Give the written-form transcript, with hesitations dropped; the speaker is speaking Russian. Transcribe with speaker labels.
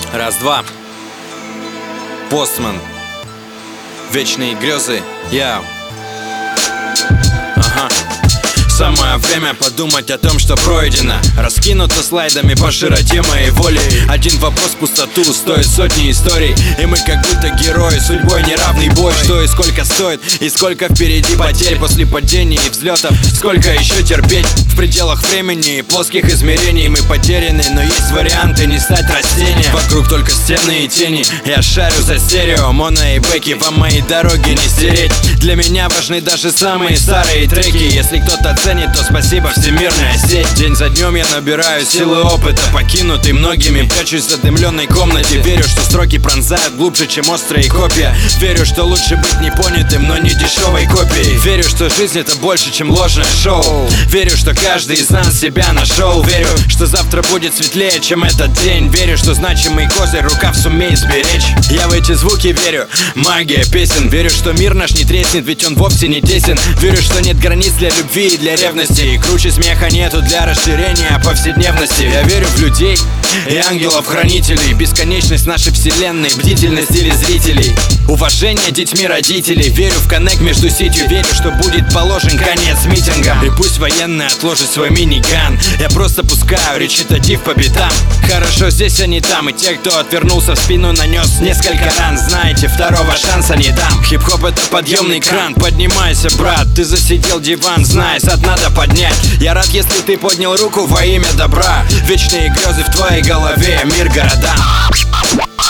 Speaker 1: Раз-два. Постман. Вечные грезы. Я. Ага. Самое время подумать о том, что пройдено. Раскинуто слайдами по широте моей воли. Один вопрос в пустоту стоит сотни историй. И мы как будто герои, судьбой неравный бой. Что и сколько стоит, и сколько впереди потерь. После падений и взлетов, сколько еще терпеть. В пределах времени и плоских измерений мы потеряны, но есть варианты не стать растением. Вокруг только стены и тени. Я шарю за стерео, моно и бэки. Вам мои дороги не стереть. Для меня важны даже самые старые треки. Если кто-то ценит, то спасибо, всемирная сеть. День за днем я набираю силы опыта, покинутый многими. Прячусь в задымленной комнате. Верю, что строки пронзают глубже, чем острые копья. Верю, что лучше быть непонятым, но не дешевой копией. Верю, что жизнь это больше, чем ложное шоу. Верю, что каждый из нас себя нашел. Верю, что завтра будет светлее, чем этот день. Верю, что значимый козырь рукав сумеет сберечь. Я в эти звуки верю, магия песен. Верю, что мир наш не треснет, ведь он вовсе не тесен. Верю, что нет границ для любви и для ревности. И круче смеха нету для расширения повседневности. Я верю в людей и ангелов-хранителей. Бесконечность нашей вселенной, бдительность телезрителей. Уважение детьми родителей. Верю в коннект между сетью. Верю, что будет положен конец митингам. И пусть военные отложат свой миниган. Я просто пускаю речитатив по битам. Хорошо здесь, а не там. И те, кто отвернулся в спину, нанес несколько ран. Знаете, второго шанса не дам. Хип-хоп это подъемный кран. Поднимайся, брат, ты засидел диван. Знай, сад надо поднять. Я рад, если ты поднял руку во имя добра. Вечные грезы в твоей голове, мир городам.